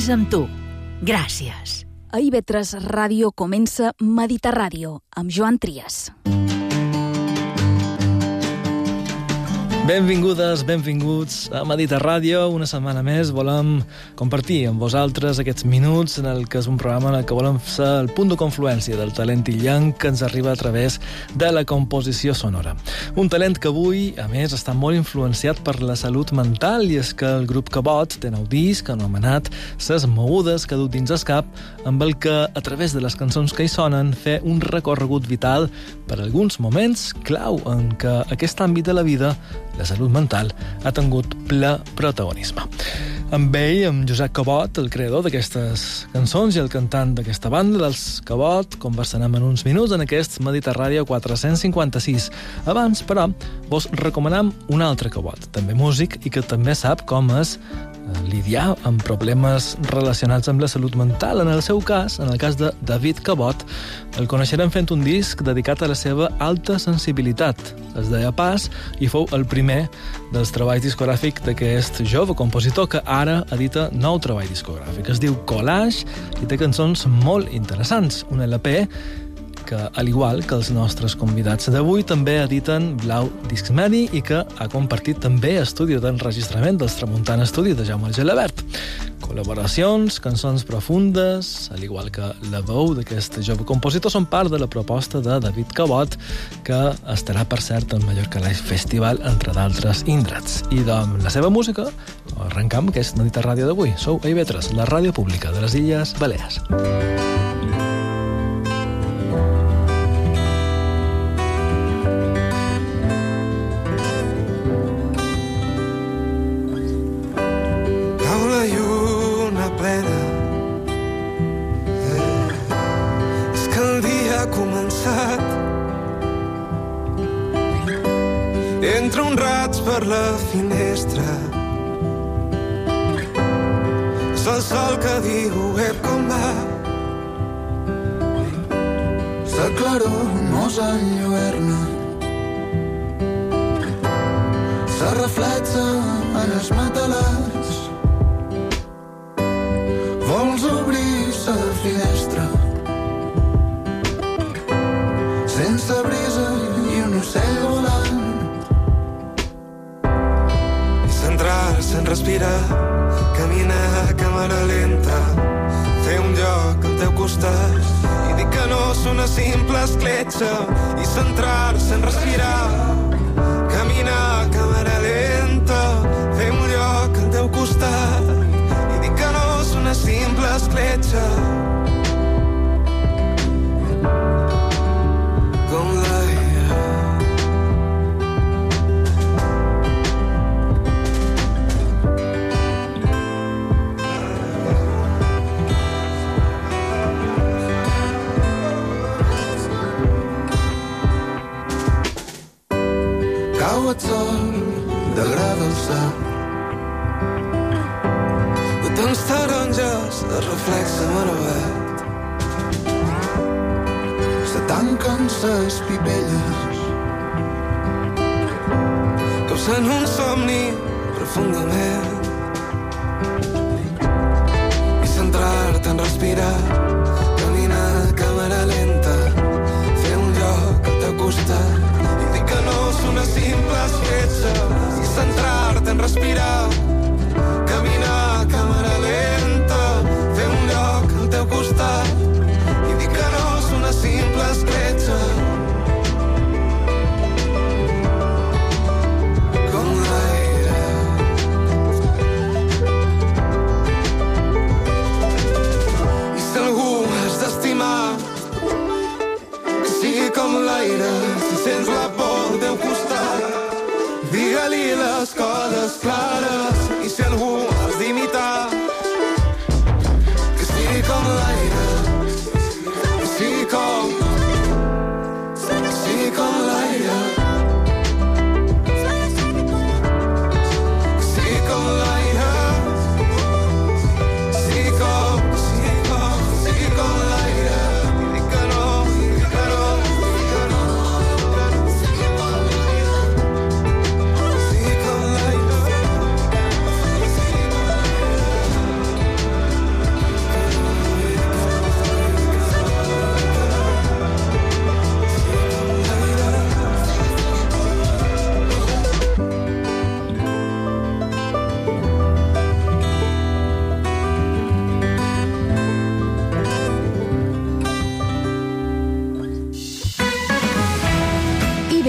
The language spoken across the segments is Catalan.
és amb tu. Gràcies. A IB3 Ràdio comença Mediterràdio, amb Joan Trias. Benvingudes, benvinguts a Mediterràdio. Una setmana més volem compartir amb vosaltres aquests minuts en el que és un programa en el que volem ser el punt de confluència del talent illenc que ens arriba a través de la composició sonora. Un talent que avui, a més, està molt influenciat per la salut mental, i és que el grup Cabot té nou disc anomenat Ses Mogudes, que ha dut dins el cap, amb el que, a través de les cançons que hi sonen, fer un recorregut vital per alguns moments clau en què aquest àmbit de la vida, la salut mental, ha tingut ple protagonisme. Amb ell, amb Josep Cabot, el creador d'aquestes cançons i el cantant d'aquesta banda, dels Cabot, conversarem en uns minuts en aquest Mediterràdio 456. Abans, però, vos recomanem un altre Cabot, també músic i que també sap com és lidiar amb problemes relacionats amb la salut mental. En el seu cas, en el cas de David Cabot, el coneixerem fent un disc dedicat a la seva alta sensibilitat. Es deia Pas i fou el primer dels treballs discogràfics d'aquest jove compositor que ara edita nou treball discogràfic. Es diu Collage i té cançons molt interessants. Un LP que, al igual que els nostres convidats d'avui, també editen Blau Discs Medi i que ha compartit també estudi d'enregistrament dels Tramuntana Estudi de Jaume Gelabert. Col·laboracions, cançons profundes, al igual que la veu d'aquest jove compositor, són part de la proposta de David Cabot, que estarà, per cert, al Mallorca Live Festival, entre d'altres indrets. I amb la seva música arrencam aquest Mediterràdio d'avui. Sou a IB3, la ràdio pública de les Illes Balears. Entra un raig per la finestra, és el sol que diu ep com va. La claror mos enlluerna, se reflexa en els matalats. Vols obrir la finestra sense brisa i un ocell volant. Centrar-se en respirar, caminar a càmera lenta, fer un lloc al teu costat i dir que no és una simple escletxa. I centrar-se en respirar, caminar a càmera lenta, fer un lloc al teu costat i dir que no és una simple escletxa. Com l'aire. Cau el sol, degrada el cel. De tants taronges es reflexa maravet. Se tanquen ses pipelles, causant un somni profundament. I centrar-te en respirar, caminar a càmera lenta, fer un lloc al teu costat i dir que no és una simple escletxa. I centrar-te en respirar, caminar a càmera lenta, fer un lloc al teu costat i dir que no és una simple escletxa. Com l'aire. I si algú has d'estimar, que sigui com l'aire. Si sents la por al teu costat, digue-li les coses clares.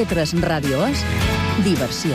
TV3 Ràdio és diversió.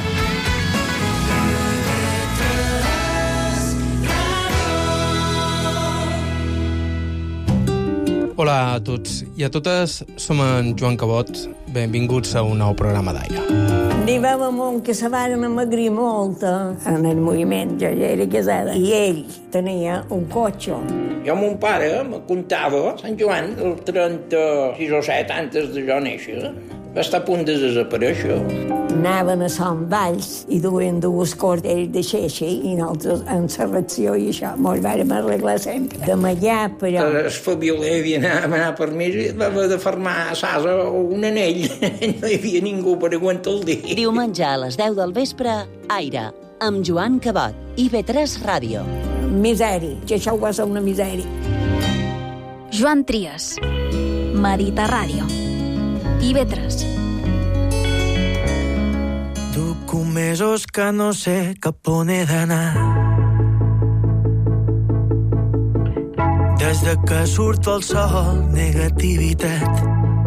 Hola a tots i a totes, som en Joan Cabot. Benvinguts a un nou programa d'Aire. N'hi va amunt que se van amagrir molt en el moviment. Jo ja era casada i ell tenia un cotxe. Jo, mon pare me contava, Sant Joan, el 36 o 7 antes de jo néixer, va estar a punt de desaparèixer. Anaven a Sant Valls i duien dues cordes de xeixa i nosaltres en la reacció i això mos vàrem arreglar sempre. De allà, però... El fabiolé havia anat per mi i va haver de fermar a Sasa un anell. No hi havia ningú per aguantar el dia. Diumenge a les 10 del vespre, Aire, amb Joan Cabot, IB3 Ràdio. Misèria, que això va ser una misèria. Joan Trias, Mediterràdio, IB3. Duc mesos que no sé cap on he d'anar. Des de que surt el sol, negativitat.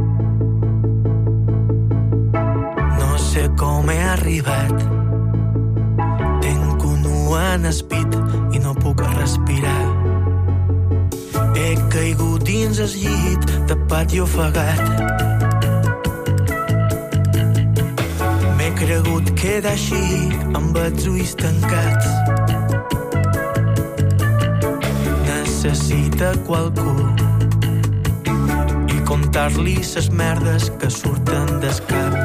No sé com he arribat. Tenc un nu en espit i no puc respirar. He caigut dins el llit, tapat i ofegat. M'he cregut quedar així, amb els ulls tancats. Necessita qualcú i contar-li ses merdes que surten del cap.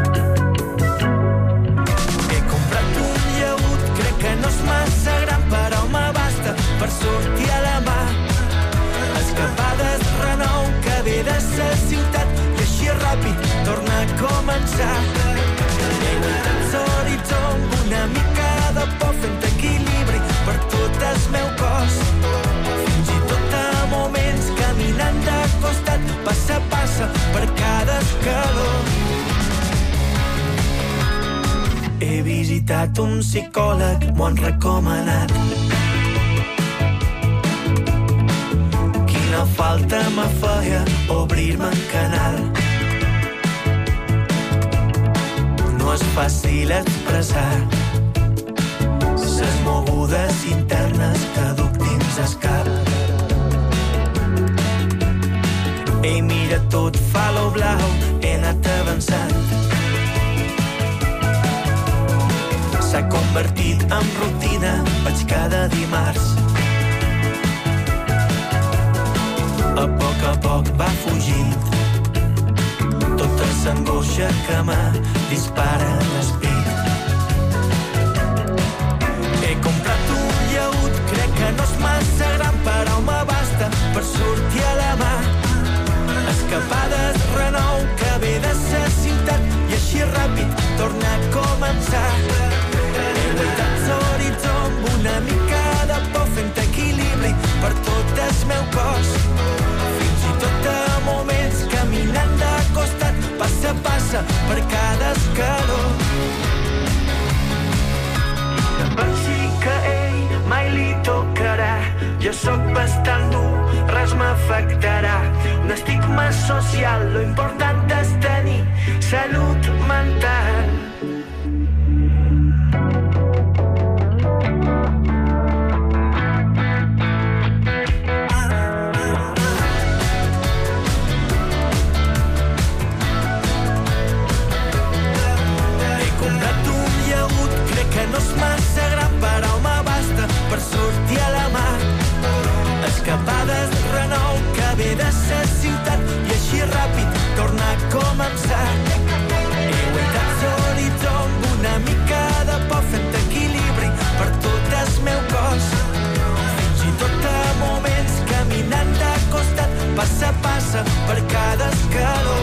He comprat un llaüt, crec que no és massa gran, però m'abasta per sortir a la mà. Escapades renou que ve de sa ciutat i així ràpid torna a començar. L'horitzó amb una mica de por fent equilibri per tot el meu cos. Fins i tot a moments caminant de costat, passa a passa per cada escaló. He visitat un psicòleg, m'ho han recomanat. Quina falta me feia obrir-me en canal. No és fàcil expressar ses mogudes internes que duc dins el cap. Ei, mira, tot fa lo blau, he anat avançant. S'ha convertit en rutina, vaig cada dimarts. A poc va fugint tota l'angoixa que m'ha dispara l'espit. He comprat un llaüt, crec que no és massa gran, però m'abasta per sortir a la mà. Escapades renou que ve de sa ciutat i així ràpid torna a començar. He guaitat l'horitzó amb una mica de por fent equilibri per tot el meu cos. Fins i tot a moments caminant de costat, passa a passa per cada escaló. Per si que ell mai li tocarà, jo sóc bastant dur, res m'afectarà. Un estigma social, lo important és tenir salut mental. No és massa gran, però m'abasta per sortir a la mà. Escapades renou que ve de sa ciutat i així ràpid torna a començar. He guaitat l'horitzó amb una mica de por fent equilibri per tot el meu cos. Fins i tot a moments caminant de costat, passa a passa per cada escaló.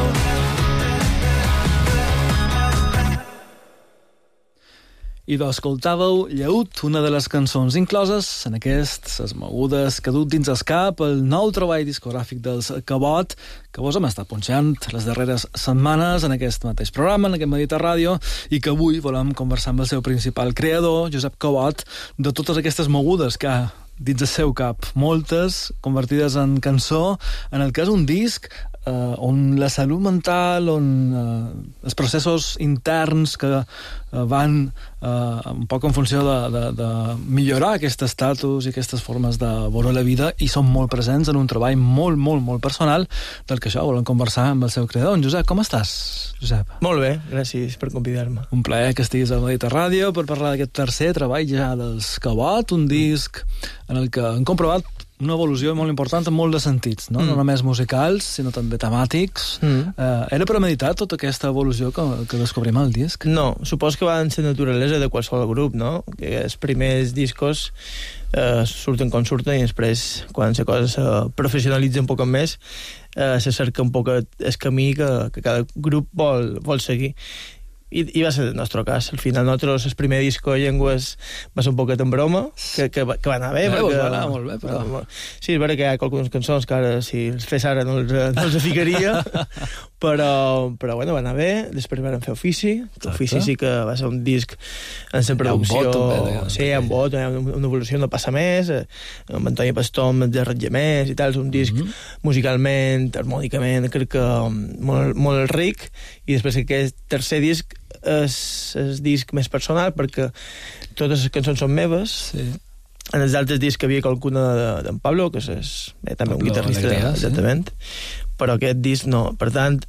I escoltàveu Llaüt, una de les cançons incloses en aquestes mogudes que duc dins el cap, el nou treball discogràfic dels Cabot, que vos hem estat punxant les darreres setmanes en aquest mateix programa, en aquest Mediterràdio, i que avui volem conversar amb el seu principal creador, Josep Cabot, de totes aquestes mogudes que ha dins el seu cap, moltes convertides en cançó, en el cas un disc on la salut mental, on els processos interns que van un poc en funció de millorar aquest estatus i aquestes formes de veure la vida, i són molt presents en un treball molt, molt, molt personal, del que això volem conversar amb el seu creador. En Josep, com estàs, Josep? Molt bé, gràcies per convidar-me. Un plaer que estiguis a Mediterràdio per parlar d'aquest tercer treball ja dels Cabot, un disc en el que hem comprovat una evolució molt important en molts de sentits, no? No només musicals, sinó també temàtics. Era premeditat tota aquesta evolució que descobrim al disc? No, supos que van ser naturalesa de qualsevol grup, no? Que els primers discos surten com surten i després, quan la cosa se professionalitza un poc més, se cerca un poc el camí que cada grup vol seguir. I va ser el nostre cas. Al final, nosaltres, el primer disco de Llengües va ser un poquet en broma, que va anar bé. Perquè... va anar molt bé, però... Sí, és vera que hi ha algunes cançons que ara, si els fes ara, no els ficaria, però bueno, va anar bé. Després vam fer Ofici. Ofici sí que va ser un disc en la producció... Amb vot, també. Sí, amb vot, una evolució no passa més, amb Antoni Pastor, amb de Ratge Més i tal. És un disc musicalment, harmònicament, crec que molt, molt ric. I després aquest tercer disc és el disc més personal perquè totes les cançons són meves. Sí. En els altres discs havia qualcuna d'en Pablo, que és també un guitarrista, exactament, però aquest disc no. Per tant,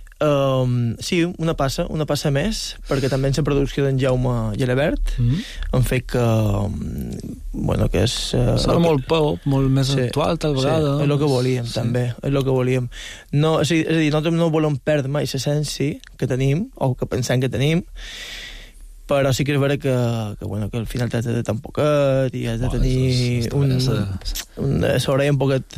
sí, una passa més, perquè també en la producció d'en Jaume Gelabert han fet que bueno, que és... Sona molt pop, molt més actual, tal vegada. Sí, és el que volíem, també, és el que volíem. No, és a dir, nosaltres no volem perdre mai l'essència que tenim, o que pensem que tenim, però sí que és vera que al final t'has de tan poquet i has de tenir sobre un poquet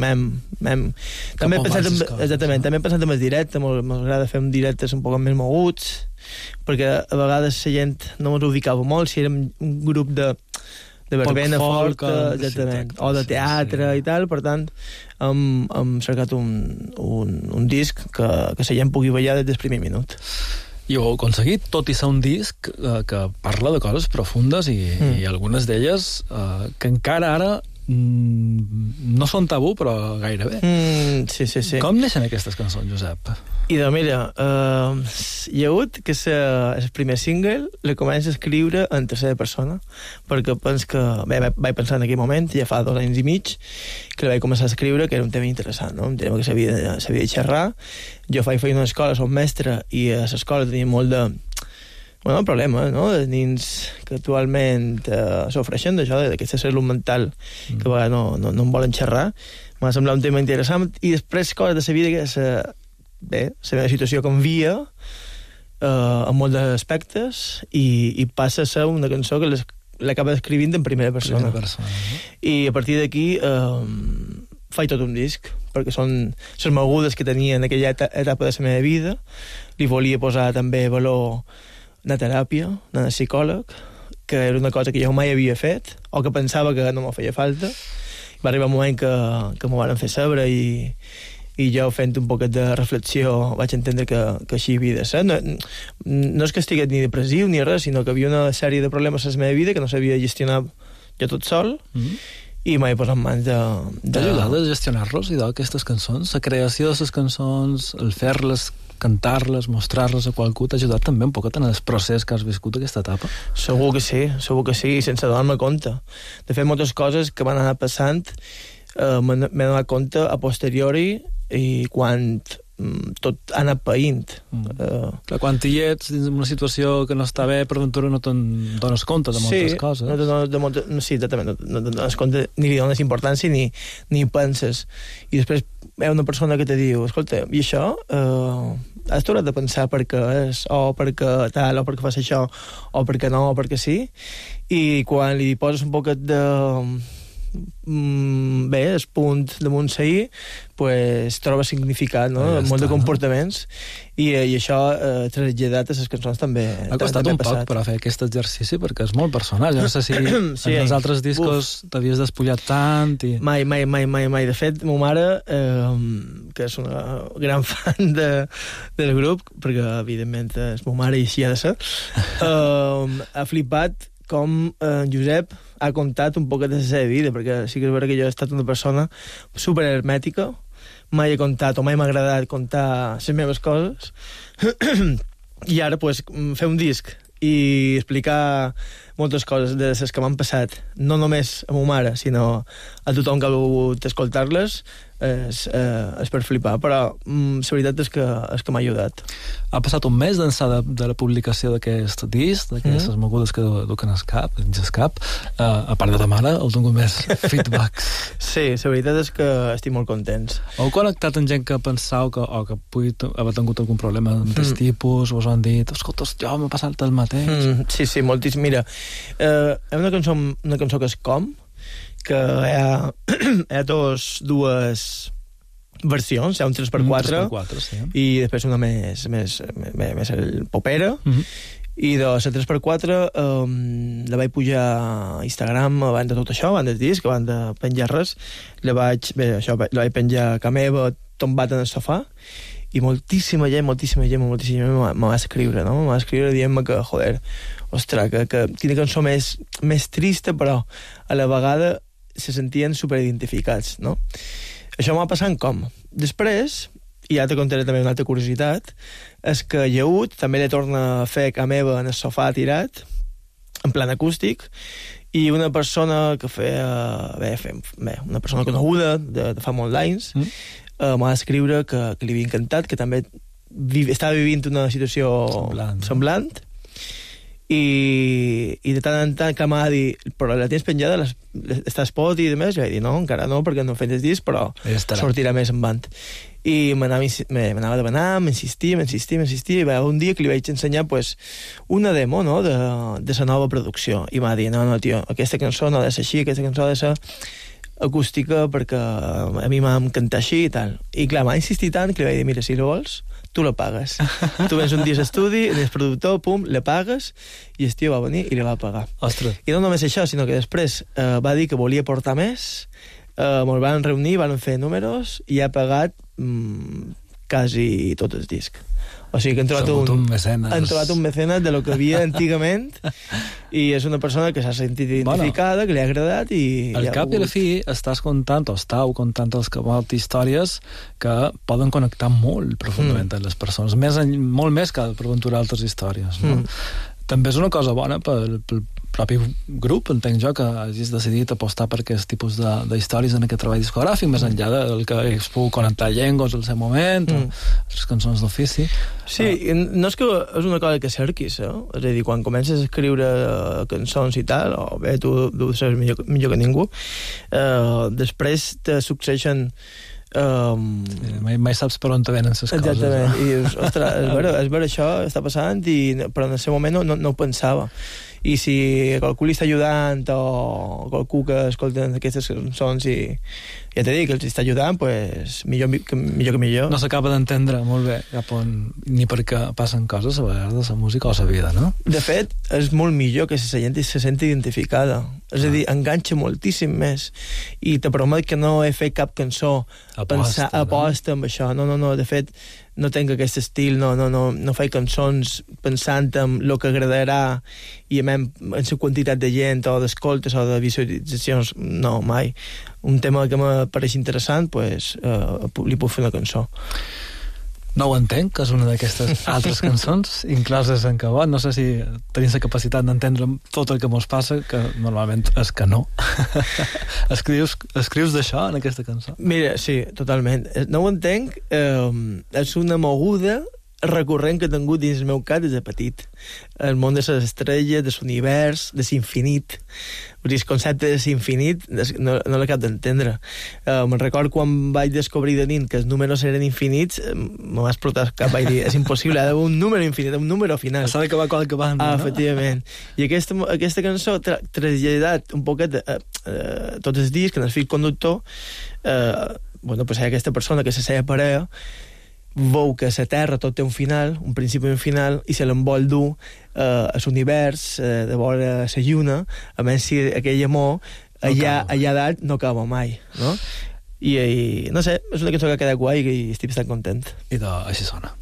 també he pensat en el directe. M'agrada fer directes un poc més moguts, perquè a vegades la gent no ens ubicava molt si érem un grup de verbena folk, exactament, o de teatre i tal. Per tant hem cercat un disc que la gent pugui ballar des del primer minut. I ho heu aconseguit, tot i ser un disc que parla de coses profundes i algunes d'elles que encara ara no són tabú, però gairebé. Sí. Com neixen aquestes cançons, Josep? I doncs mira, hi ha hagut que el primer single le comença a escriure en tercera persona, perquè penso que, vaig pensar en aquell moment, ja fa 2 anys i mig, que le vaig començar a escriure, que era un tema interessant, no? Un tema que s'havia de xerrar. Jo faig feina a l'escola, som mestre, i a l'escola tenia molt de problema, no? De nens que actualment s'ofreixen d'això, d'aquesta salut mental, que a vegades no en volen xerrar. M'ha semblat un tema interessant, i després coses de la vida que la meva situació canvia en molts aspectes i passa a ser una cançó que l'acaba escrivint en primera persona. I a partir d'aquí faig tot un disc, perquè són les mogudes que tenia en aquella etapa de la meva vida. Li volia posar també valor una teràpia, una psicòleg, que era una cosa que jo mai havia fet, o que pensava que no m'ho feia falta. Va arribar un moment que m'ho van fer saber i jo, fent un poquet de reflexió, vaig entendre que així havia de ser. No és que estigués ni depressiu ni res, sinó que havia una sèrie de problemes a la meva vida que no sabia gestionar jo tot sol, i m'he posat en mans de... T'ha ajudat a gestionar-los, aquestes cançons? La creació de les cançons, el fer-les, cantar-les, mostrar-les a qualcú, t'ha ajudat també un poquet en el procés que has viscut aquesta etapa? Segur que sí, sense donar-me compte. De fet, moltes coses que van anar passant m'he donat compte a posteriori, i quan tot ha anat païnt. Quan hi ets dins una situació que no està bé, per ventura no te'n dones compte de moltes coses. Sí, exactament, no te'n dones compte, ni li dones importància ni penses. I després hi ha una persona que te diu, escolta, i això has tornat a pensar per què és, o perquè tal, o perquè fas això, o perquè no, o perquè sí, i quan li poses un poquet de el punt damunt s'ahir, pues troba significat, no? Molt de comportaments, i això traslladat a les cançons també. Ha costat un poc per fer aquest exercici, perquè és molt personal. Jo no sé si en els altres discos t'havies despullat tant i... Mai. De fet, ma mare, que és una gran fan del grup, perquè evidentment és ma mare i així ha de ser, ha flipat com Josep ha contat un poc de la seva vida, perquè sí que és veritat que jo he estat una persona super hermètica, mai he contat o mai m'ha agradat contar les meves coses, i ara pues, fer un disc i explicar moltes coses de les que m'han passat, no només a ma mare, sinó a tothom que ha volgut escoltar-les, és per flipar, però la veritat és que m'ha ajudat. Ha passat un mes d'ençà de la publicació d'aquest disc, d'aquestes mogudes que duquen al cap, dins el cap, a part de ta mare, heu tingut més feedbacks. Sí, la veritat és que estic molt contents. Heu connectat amb gent que pensau que pugui haver tingut algun problema d'aquest tipus, us han dit, escolta, jo m'ha passat el mateix. Sí, moltíssim. Mira, hi ha una cançó que és Com, que hi ha dues versions, hi ha un 3x4, 3x4 sí. I després una més el popera, i de la 3x4 la vaig pujar a Instagram abans de tot això, abans del disc, abans de penjar res, la vaig penjar a ca meva, tombat en el sofà, i moltíssima gent me va escriure, no? Me va escriure dient-me que, joder, ostres, que quina cançó més trista, però a la vegada se sentien superidentificats, no? Això m'ha passat com. Després, i ja te contaré també una altra curiositat, és que Lleut també li torna a fer ca meva en el sofà tirat, en plan acústic, i una persona que una persona coneguda de fa molts anys, m'ha d'escriure que li havia encantat, que també estava vivint una situació semblant, i de tant en tant que m'ha de dir, però la tens penjada, està a Spot i demés, i vaig dir, no, encara no, perquè no he fet el disc, però sortirà més en band. I m'anava demanant, m'insistia, i va un dia que li vaig ensenyar pues, una demo, no?, de la nova producció, i m'ha dit, no, tio, aquesta cançó no ha de ser així, aquesta cançó ha de ser acústica perquè a mi m'ha encantat així i tal. I clar, m'ha insistit tant que li vaig dir, mira, si lo vols, tu la pagues. Tu vens un dia a l'estudi, el productor, pum, la pagues, i el tio va venir i la va pagar. Ostres. I no només això, sinó que després va dir que volia portar més, ens van reunir, van fer números, i ha pagat quasi tot el disc. O sigui que han trobat un mecenes de lo que havia antigament, i és una persona que s'ha sentit identificada, que li ha agradat, i al cap i a la fi estàs contant, o estàu contant moltes històries que poden connectar molt profundament amb les persones, molt més que per aventurar altres històries, no? També és una cosa bona pel propi grup, entenc jo, que hagis decidit apostar per aquest tipus d'històries en aquest treball discogràfic, més enllà del que es pugui connectar llengües al seu moment, o les cançons d'ofici. Sí, no és que és una cosa que cerquis, és a dir, quan comences a escriure cançons i tal, o bé, tu ho saps millor que ningú, després te succeeixen mai saps per on te venen les coses. Exactament, i dius, ostres, és vera, això està passant, però en el seu moment no ho pensava. I si qualcú li està ajudant o qualcú que escolta aquestes cançons i ja t'he dit que els està ajudant, pues, millor que millor. No s'acaba d'entendre molt bé cap on, ni perquè passen coses a vegades de la música o la vida, no? De fet, és molt millor que la gent se senti identificada. És a dir, enganxa moltíssim més. I te promet que no he fet cap cançó aposta amb això. No, de fet, no tenc aquest estil, no faig cançons pensant en el que agradarà i en la quantitat de gent o d'escoltes o de visualitzacions, no, mai. Un tema que m'apareix interessant, pues, li puc fer una cançó. No ho entenc, que és una d'aquestes altres cançons incloses en Cabot. No sé si tenim la capacitat d'entendre tot el que mos passa, que normalment és que no. Escrius d'això en aquesta cançó? Mira, sí, totalment. No ho entenc, és una moguda recurrent que he tingut dins el meu cap des de petit. El món de les estrelles, de l'univers, de l'infinit. El concepte de l'infinit no l'acabo d'entendre. Me'n record quan vaig descobrir de nit que els números eren infinits, me va explotar el cap, vaig dir, és impossible, ha d'haver un número infinit, un número final. S'ha d'acabar qualque banda, no? Efectivament. I aquesta cançó ha traslladat un poquet tots els dies que en el fil conductor hi ha aquesta persona que se seva parella, veu que la Terra tot té un final, un principi i un final, i se l'envol dur a l'univers, de vora la lluna, a més si aquell amor allà dalt no acaba mai, no? I no sé, és una cançó que ha quedat guai i estic bastant content. I així sona.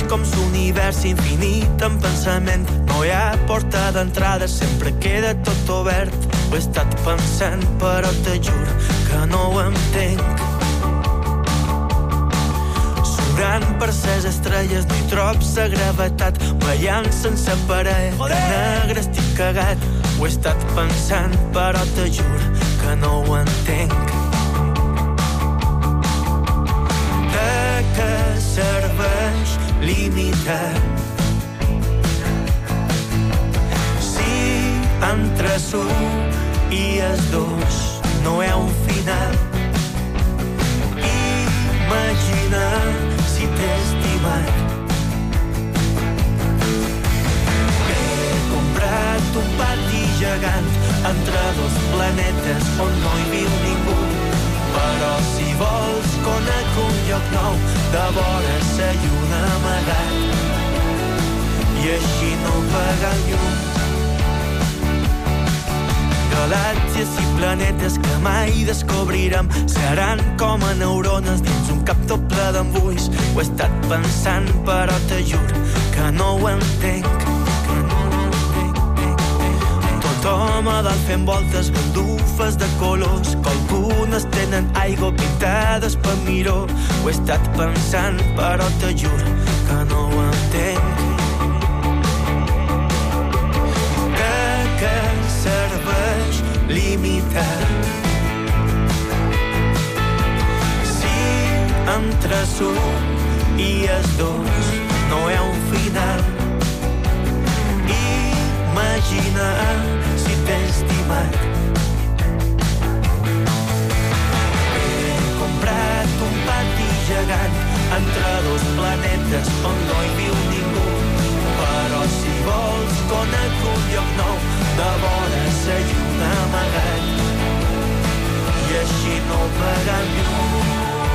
com l'univers infinit en pensament. No hi ha porta d'entrada, sempre queda tot obert. Ho he estat pensant, però te juro que no ho entenc. Surant per ses estrelles no hi trob la gravetat, ballant sense parer, de negre estic cagat. Ho he estat pensant, però te juro que no ho entenc. De què serveix limitar si entre l'u i els dos no hi ha un final? Imagina si t'he estimat. He comprat un pati gegant entre dos planetes on no hi viu ningú. Però si vols conec un lloc nou, de vora la lluna amagat, i així no pagar el llum. Galàxies i planetes que mai descobrirem seran com a neurones dins un cap doble d'embulls. Ho he estat pensant, però te juro que no ho entenc. Tothom a dalt fent voltes, gandufes de colors, que algunes tenen aigua pintades per miró. Ho he estat pensant, però te juro que no ho entenc. De què serveix limitar si entre l'u i els dos no hi ha un final? Imagina si t'he estimat. He comprat un pati gegant entre dos planetes on no hi viu ningú. Però si vols conec un lloc nou, de vora la lluna amagat, i així no pagar el llum.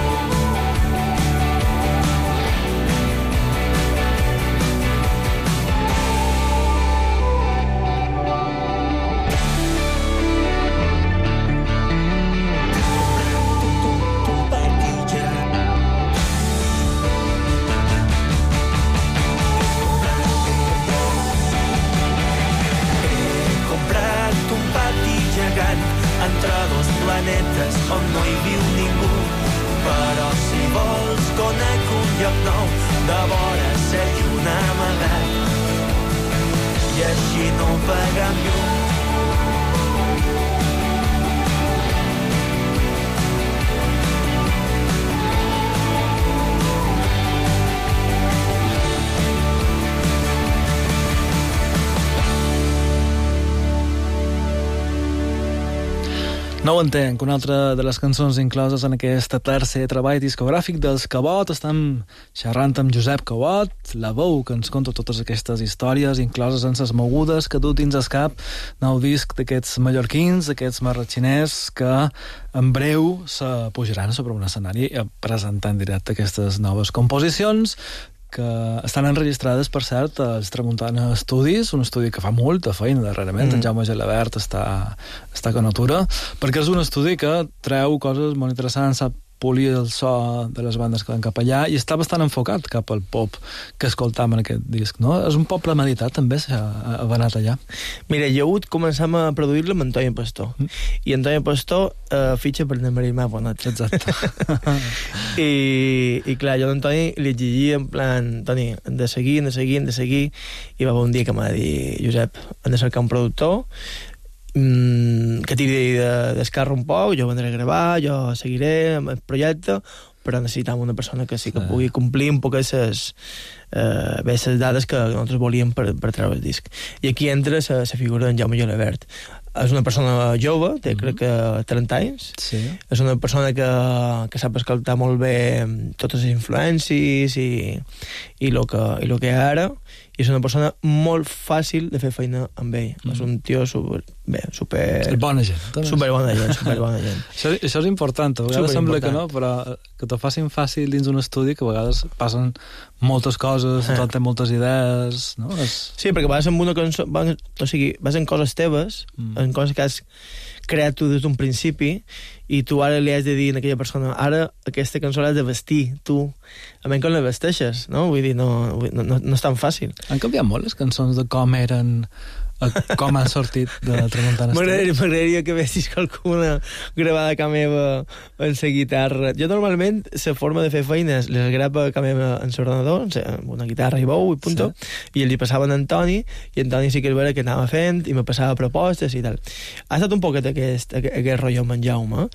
Entre dos planetes on no hi viu ningú. Però si vols conec un lloc nou, de vora la lluna amagat, i així no pagar el llum. No ho entenc, una altra de les cançons incloses en aquest tercer treball discogràfic dels Cabot. Estem xerrant amb Josep Cabot, la veu que ens conta totes aquestes històries incloses en ses mogudes que du dins el cap nou disc d'aquests mallorquins, d'aquests marratxiners, que en breu se pujaran sobre un escenari a presentar en directe aquestes noves composicions, que estan enregistrades, per cert, als Tramuntana Estudis, un estudi que fa molta feina darrerament. En Jaume Gelabert està que no atura, perquè és un estudi que treu coses molt interessants, sap polir el so de les bandes que van cap allà, i està bastant enfocat cap al pop que escoltam en aquest disc, no? És un poble meditat, també, s'ha anat allà. Mira, jo començam a produir-lo amb Antoni Pastor, i Antoni Pastor fitxa per Anna Maria Bonet. Exacte. I clar, jo a l'Antoni li exigia en plan, Toni, hem de seguir, i va haver un dia que m'ha dit, Josep, hem de cercar un productor que tiri d'escarro un poc, jo vendré a gravar, jo seguiré amb el projecte, però necessitam una persona que sí que pugui complir un poc les dades que nosaltres volíem per treure el disc. I aquí entra la figura d'en Jaume Gelabert. És una persona jove, té crec que 30 anys, és una persona que sap escoltar molt bé totes les influències i el que hi ha ara, i és una persona molt fàcil de fer feina amb ell. És un tio super bona gent. Superbona gent. Això és important. A vegades sembla que no, però que t'ho facin fàcil dins un estudi, que a vegades passen moltes coses, tothom té moltes idees, no? Sí, perquè vas amb una cançó, vas en coses teves, en coses creat tu des d'un principi i tu ara li has de dir a aquella persona ara aquesta cançó l'has de vestir tu, a menys com la vesteixes, no? Vull dir, no és tan fàcil. Han canviat molt les cançons de com eren a com han sortit de Tramuntana Esteve? M'agradaria que vessis qualcuna gravada a ca meva en la guitarra. Jo normalment la forma de fer feines les grava a ca meva en l'ordenador, amb una guitarra i bou i punto, i li passava a Antoni, i Antoni sí que és vera que anava fent i me passava propostes i tal. Ha estat un poquet aquest rotllo amb en Jaume,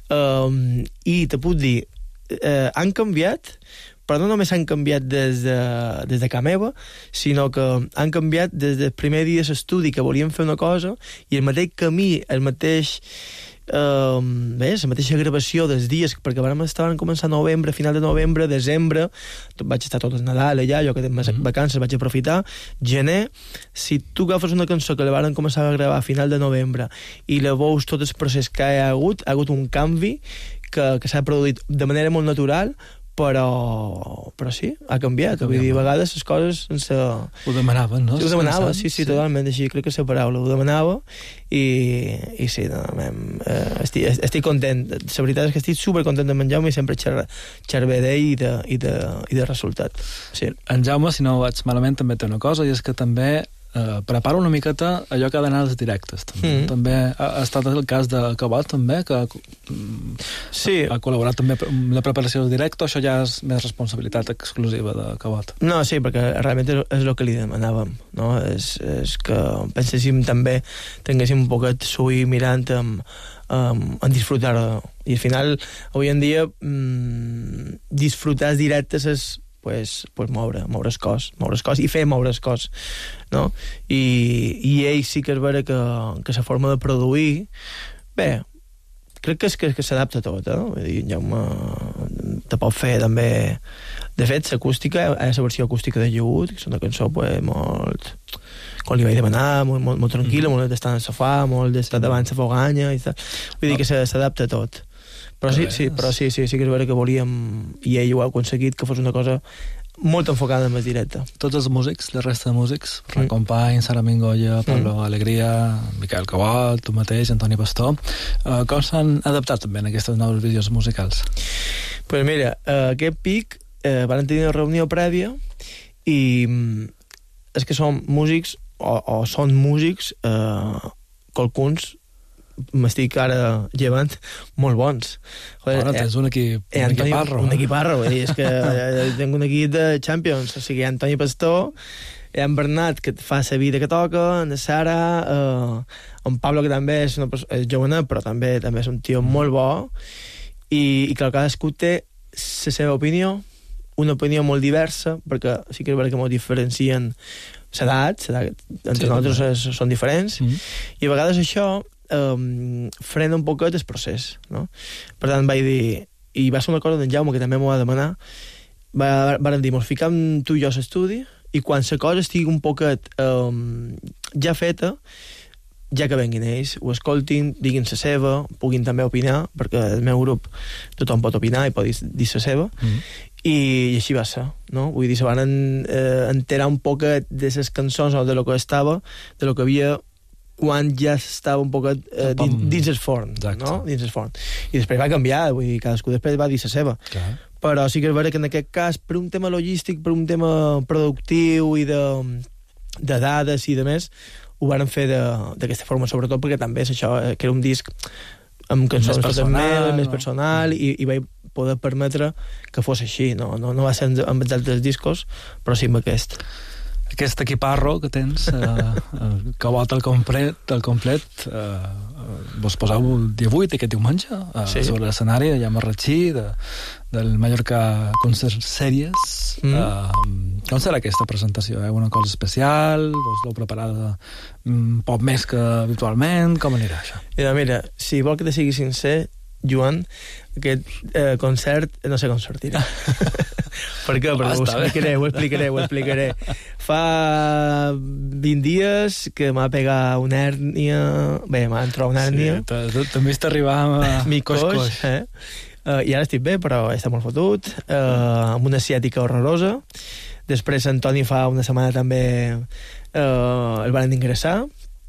i te puc dir, han canviat, però no només han canviat des de ca meva, sinó que han canviat des del primer dia d'estudi que volíem fer una cosa i el mateix camí, el mateix la mateixa gravació dels dies, perquè estaven començar novembre, final de novembre, desembre, vaig estar tot el Nadal allà, jo que tinc vacances vaig aprofitar, gener, si tu agafes una cançó que la van començar a gravar a final de novembre i la veus tot el procés que hi ha hagut un canvi que s'ha produït de manera molt natural, però sí, ha canviat. Vull dir, a vegades les coses sense... Ho demanaven, no? Sí, ho demanava, sí, totalment, així, crec que és la paraula, ho demanava, i sí, estic content. La veritat és que estic supercontent amb en Jaume i sempre xerve d'ell i de resultat. Sí. En Jaume, si no ho vaig malament, també té una cosa, i és que també prepara una miqueta allò que ha d'anar als directes. També ha estat el cas de Cabot, també, que ha col·laborat també amb la preparació del directe, o això ja és més responsabilitat exclusiva de Cabot? No, sí, perquè realment és el que li demanàvem, no? És que penséssim també, tinguéssim un poquet suï mirant en disfrutar-ho. I al final, avui en dia, disfrutar els directes és moure el cos i fer moure el cos, no? I ell sí que és vera que la forma de produir, bé, crec que s'adapta a tot, no? Vull dir, Jaume te pot fer també, de fet, l'acústica, la versió acústica de Llegut, que és una cançó molt, com li vaig demanar, molt tranquil·la, molt d'estar en el sofà, molt d'estar davant la foganya i tal. Vull dir que s'adapta a tot. Però sí que és vera que volíem, i ell ho ha aconseguit, que fos una cosa molt enfocada en el directe. Tots els músics, la resta de músics, Recompany, Sara Mingolla, Pablo Alegria, Miquel Cabot, tu mateix, Antoni Pastor, com s'han adaptat també en aquestes noves visions musicals? Doncs mira, aquest pic van tenir una reunió prèvia i és que són músics, o són músics, qualcuns m'estic ara llevant molt bons. Joder, tens un equiparro. Un equiparro, és que tinc un equip de Champions, o sigui, Antoni Pastor, en Bernat, que fa la vida que toca, en Sara, en Pablo, que també és jovenet, però també és un tio molt bo, i que cadascú té la seva opinió, una opinió molt diversa, perquè sí que és vera que molt diferencien l'edat, entre nosaltres són diferents, i a vegades això frena un poquet el procés, no? Per tant, vaig dir, i va ser una cosa d'en Jaume que també m'ho va demanar, van dir, mos ficam tu i jo a l'estudi, i quan la cosa estigui un poquet ja feta, ja que venguin ells, ho escoltin, diguin la seva, puguin també opinar, perquè el meu grup tothom pot opinar i pot dir la seva, i així va ser, no? Vull dir, se van enterar un poquet de les cançons o de lo que estava, de lo que havia quan ja estava un poquet dins el forn, no? Dins el forn. I després va canviar, vull dir, cadascú després va dir la seva. Clar. Però sí que és vera que en aquest cas, per un tema logístic, per un tema productiu i de dades i de més, ho van fer d'aquesta forma, sobretot perquè també és això, que era un disc amb cançons més personal, i vaig poder permetre que fos així. No va ser amb els altres discos, però sí amb aquest. Aquest equiparro que tens, Cabot al complet, vos poseu el dia 8 aquest diumenge sobre l'escenari allà a Marratxí del Mallorca Concert Series. Com serà aquesta presentació? Una cosa especial? Vos l'heu preparada un poc més que habitualment? Com anirà això? Mira, si vol que te sigui sincer, Joan, aquest concert no sé com sortirà. Per què? Perquè ho explicaré. Fa 20 dies que m'ha pegat una hèrnia, m'ha entrat una hèrnia. Sí, també està arribant a coix. I ara estic bé, però està molt fotut, amb una ciàtica horrorosa. Després Antoni fa una setmana també el van ingressar,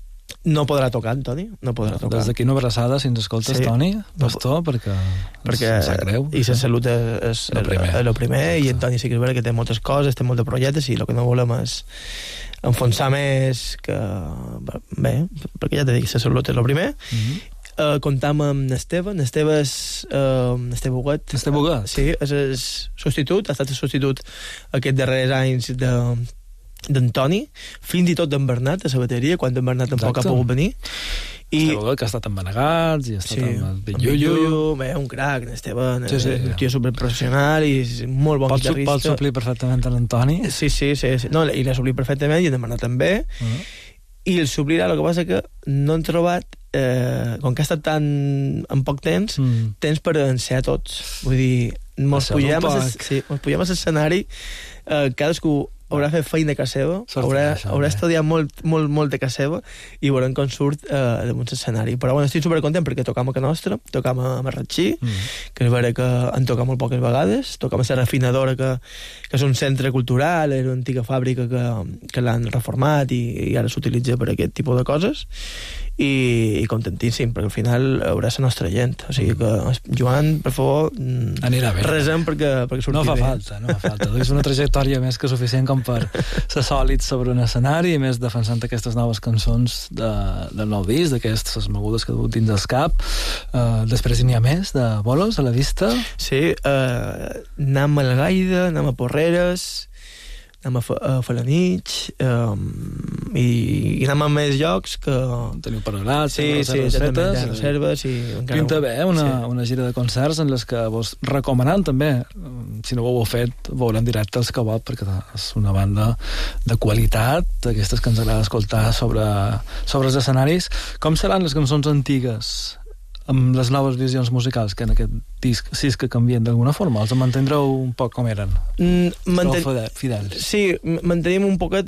no podrà tocar, Toni, no podrà tocar. Des d'aquí una abraçada, si ens escoltes, sí. Toni, pastor, perquè sap greu. I la salut és el primer, i en Toni sí que és vera que té moltes coses, té molts projectes, i el que no volem és enfonsar més que... Bé, perquè ja t'he dit, la salut és el primer. Comptam amb Esteve Huguet. Esteve Huguet? Sí, és el substitut, ha estat el substitut aquests darrers anys d'Antoni, fins i tot d'en Bernat a la bateria, quan en Bernat tampoc ha pogut venir. Esteve Huguet, que ha estat amb Benegats i ha estat amb el Billuyo. Un crac, Esteve, un tio superprofessional i molt bon guitarrista. Pot suplir perfectament a l'Antoni. Sí. No, i l'ha suplit perfectament, i en Bernat també. I el suplirà, el que passa que no han trobat, com que ha estat tan en poc temps per ensenyar tots. Vull dir, mos pugem a l'escenari, cadascú haurà fet feina a casa seva, haurà estudiat molt de casa seva, i veurem com surt damunt l'escenari. Però bueno, estic supercontent perquè tocam a Can Nostra, tocam a Marratxí, que és vera que han tocat molt poques vegades, tocam a la Refinadora, que és un centre cultural, és una antiga fàbrica que l'han reformat i ara s'utilitza per aquest tipus de coses, i contentíssim, perquè al final haurà la nostra gent. O sigui que, Joan, per favor, resem perquè surti bé. No fa falta. És una trajectòria més que suficient com per ser sòlids sobre un escenari, i més defensant aquestes noves cançons del nou disc, d'aquestes mogudes que ha dut dins del cap. Després n'hi ha més de bolos a la vista? Sí, anem a Algaida, anem a Porreres, anem a Falanich, i anem a més llocs que... Teniu paral·lats, reserves, i encara... Pinta bé, una gira de concerts en les que vos recomanant també, si no ho heu fet, veurem directe els Cabot, perquè és una banda de qualitat, d'aquestes que ens agrada escoltar sobre els escenaris. Com seran les cançons antigues amb les noves visions musicals que en aquest disc, si és que canvien d'alguna forma, els mantindreu un poc com eren? Fidels. Sí, mantenim un poquet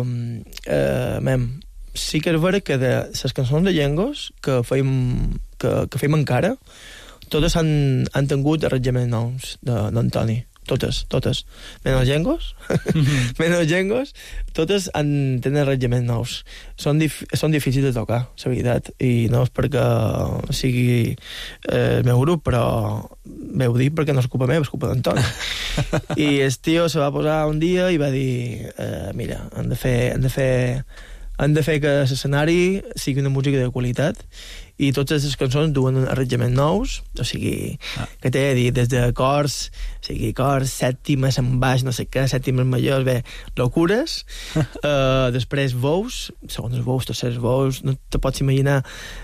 sí que és vera que de les cançons de llengos que fem encara, totes han tingut arranjaments nous d'Antoni. Totes. Menys llengos, totes tenen arranjaments nous. Són difícils de tocar, la veritat, i no és perquè sigui el meu grup, però veu dir perquè no és culpa meva, és culpa d'Antoni. I el tio se va posar un dia i va dir mira, han de fer que l'escenari sigui una música de qualitat, i totes les cançons duen arranjaments nous, o sigui, que t'he de dir, des de cors, o sigui, cors, sèptimes en baix, no sé què, sèptimes majors, bé, locures, després veus, segons els veus, tercers veus, no te pots imaginar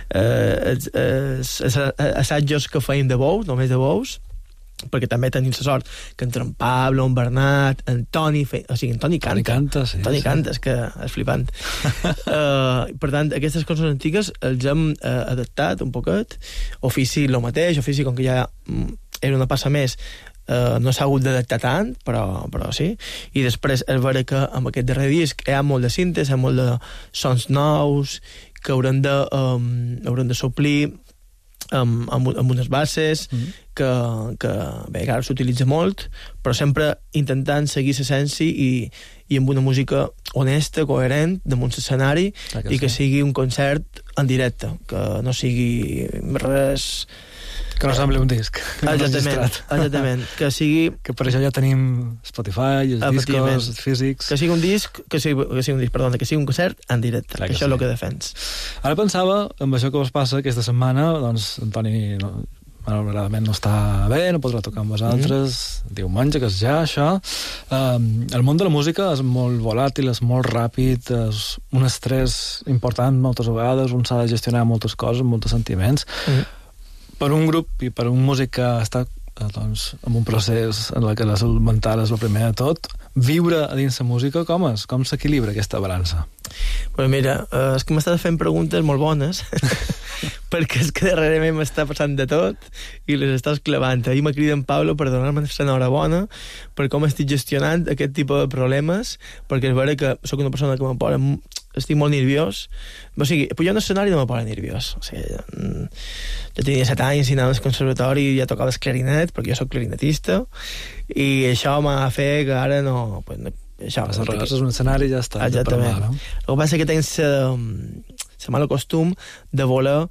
assajos que feim de veus, només de veus, perquè també tenim la sort que entre en Pablo, en Bernat, en Toni, o sigui, en Toni canta, és que és flipant. Per tant, aquestes cançons antigues els hem adaptat un poquet, ofici el mateix, ofici com que ja era una passa més, no s'ha hagut d'adaptar tant, però sí. I després és vera que amb aquest darrer disc hi ha molt de síntesi, hi ha molt de sons nous que haurem de suplir amb unes bases que bé, ara s'utilitza molt, però sempre intentant seguir l'essència i amb una música honesta, coherent, damunt l'escenari, i que sigui un concert en directe, que no sigui res... Que no sembli un disc. Exactament. Que sigui... Que per això ja tenim Spotify, els discos físics... Que sigui un disc, que sigui un concert en directe, que això és el que defens. Ara pensava, amb això que us passa aquesta setmana, doncs Antoni malauradament no està bé, no podrà tocar amb vosaltres, diumenge, que és ja això. El món de la música és molt volàtil, és molt ràpid, és un estrès important moltes vegades, un s'ha de gestionar moltes coses, molts sentiments. Per un grup i per un músic que està en un procés en el que la salut mental és el primer de tot, viure a dins la música, com és? Com s'equilibra aquesta balança? Pues mira, és que m'estàs fent preguntes molt bones, perquè és que darrerament m'està passant de tot i les estàs clavant. Ahir m'ha cridat en Pablo per donar-me l'enhorabona per com estic gestionant aquest tipus de problemes, perquè és vera que soc una persona que estic molt nerviós. O sigui, pujar a un escenari no me posa nerviós. O sigui, jo tenia 7 anys i anava al conservatori i ja tocava el clarinet, perquè jo soc clarinetista, i això m'ha fet que ara no... Pues, no això, és un escenari i ja està. Exactament. El que passa és que tens el mal costum de voler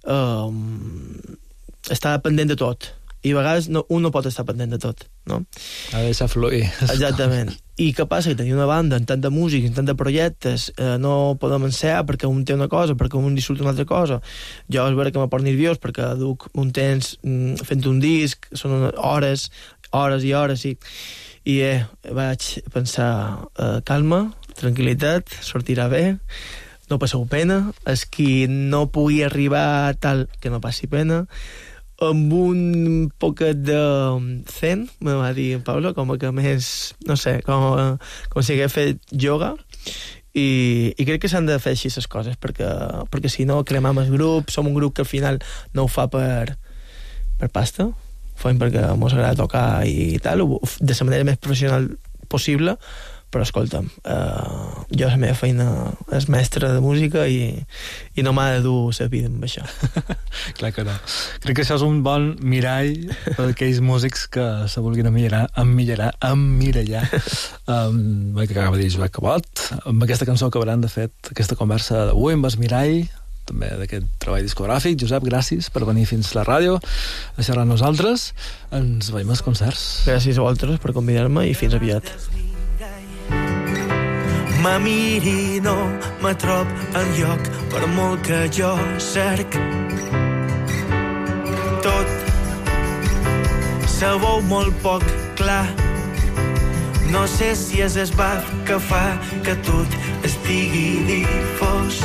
estar pendent de tot. I a vegades un no pot estar pendent de tot, no? Ha de deixar fluir. Exactament. I què passa? Que tenir una banda en tant de música, en tant de projectes, no podem ensenyar perquè un té una cosa, perquè un li surt una altra cosa. Jo és vera que me poso nerviós perquè duc un temps fent un disc, són hores i hores, i vaig pensar, calma, tranquil·litat, sortirà bé, no passeu pena, és qui no pugui arribar tal que no passi pena, amb un poquet de zen, me va dir en Pablo, com que més, no sé, com si hagués fet yoga, i crec que s'han de fer així les coses, perquè si no cremam el grup, som un grup que al final no ho fa per pasta, ho fem perquè ens agrada tocar i tal, de la manera més professional possible, però escolta'm, jo la meva feina és mestre de música i no m'ha de dur la vida amb això. Clar que no. Crec que això és un bon mirall per aquells músics que se vulguin emmirallar que acaba de dir Joan Cabot, amb aquesta cançó acabaran de fet aquesta conversa d'avui amb el mirall també d'aquest treball discogràfic. Josep, gràcies per venir fins a la ràdio a xerrar amb nosaltres. Ens veiem als concerts. Gràcies a vosaltres per convidar-me i fins aviat. Me miri, no me trob enlloc, per molt que jo cerc. Tot se veu molt poc clar. No sé si és el baf que fa que tot estigui difós.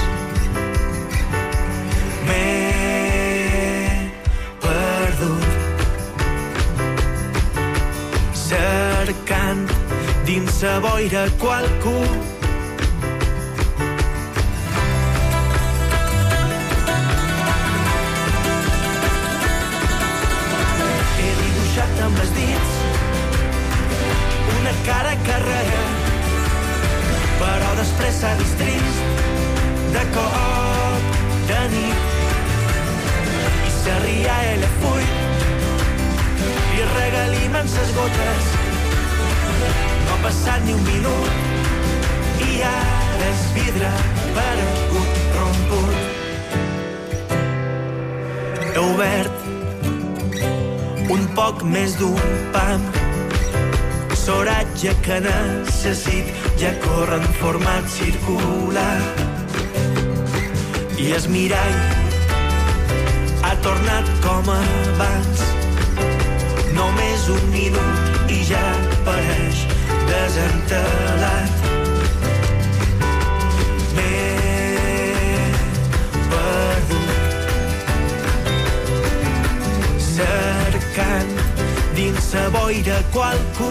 M'he perdut cercant dins sa boira qualcú. Amb els dits una cara que reia, però després s'ha vist trist de cop de nit i se ria ella full i regalimen ses gotes. No ha passat ni un minut i ara és vidre paregut romput. He obert un poc més d'un pam, l'oratge que necessit ja corre en format circular i el mirall ha tornat com abans, només un minut i ja pareix desentelat. M'he perdut cercant dins sa boira qualcú.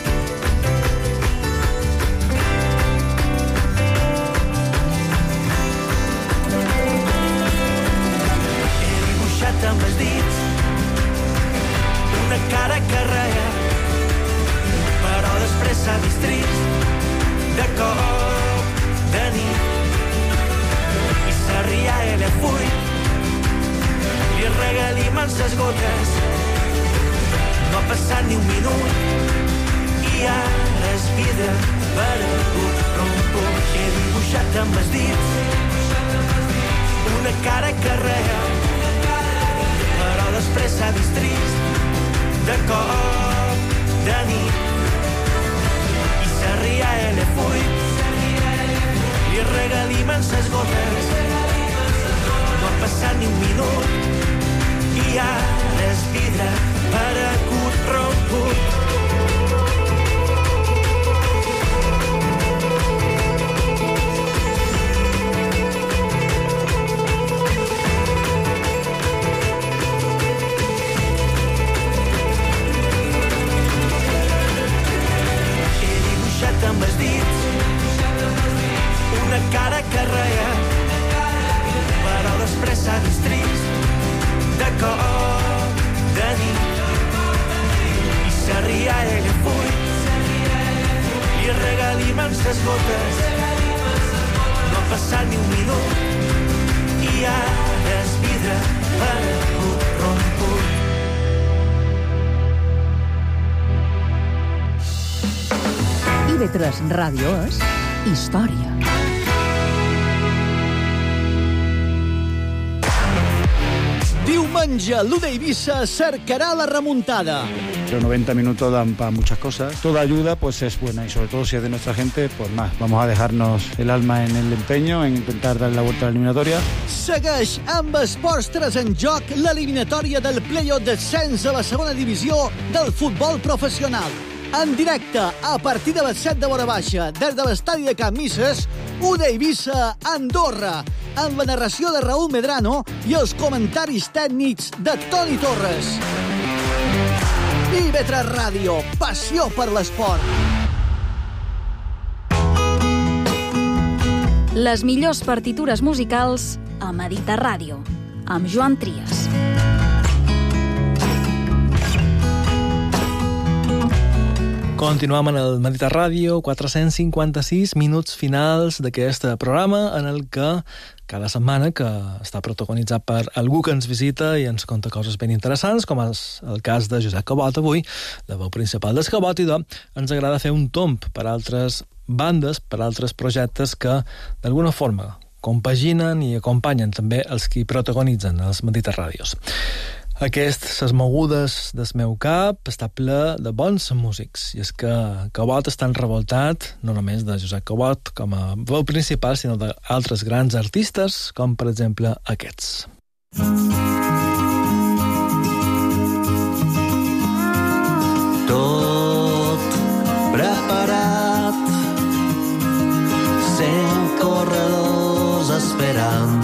He dibuixat amb els dits una cara que reia, però després s'ha vist trist de cop de nit i se ria ella full i regalimen ses gotes. No ha passat ni un minut i ara és vidre paregut romput. He dibuixat amb els dits una cara que reia, però després s'ha vist trist de cop de nit i se ria ella full i regalimen ses gotes. No ha passat ni un minut i ara és vidre paregut romput. He dibuixat amb els dits una cara que reia, però després s'ha vist trist de cop de nit i se ria ella full i regalimen ses gotes. No ha passat ni un minut i ara és vidre paregut romput. IB3 Ràdio és història. Diumenge, l'U d'Eivissa cercarà la remuntada. Los 90 minutos dan para muchas cosas. Toda ayuda pues es buena y sobre todo si es de nuestra gente, pues más. Vamos a dejarnos el alma en el empeño, en intentar dar la vuelta a la eliminatoria. Segueix amb Esports 3 en joc l'eliminatòria del play-off d'ascens a la segona divisió del futbol professional. En directe, a partir de les 7 de l'hora baixa, des de l'estadi de Can Misses, U d'Eivissa, Andorra, amb la narració de Raúl Medrano i els comentaris tècnics de Toni Torres. IB3 Ràdio, passió per l'esport. Les millors partitures musicals a Mediterràdio, amb Joan Trias. Continuem en el Mediterràdio, 456 minuts finals d'aquest programa en el que cada setmana, que està protagonitzat per algú que ens visita i ens conta coses ben interessants, com és el cas de Josep Cabot avui, la veu principal d'Escabot, i ens agrada fer un tomb per altres bandes, per altres projectes que d'alguna forma compaginen i acompanyen també els qui protagonitzen els Mediterràdios. Aquestes mogudes del meu cap està ple de bons músics, i és que Cabot està revoltat no només de Josep Cabot com a veu principal, sinó d'altres grans artistes, com per exemple aquests. Tot preparat, 100 corredors esperant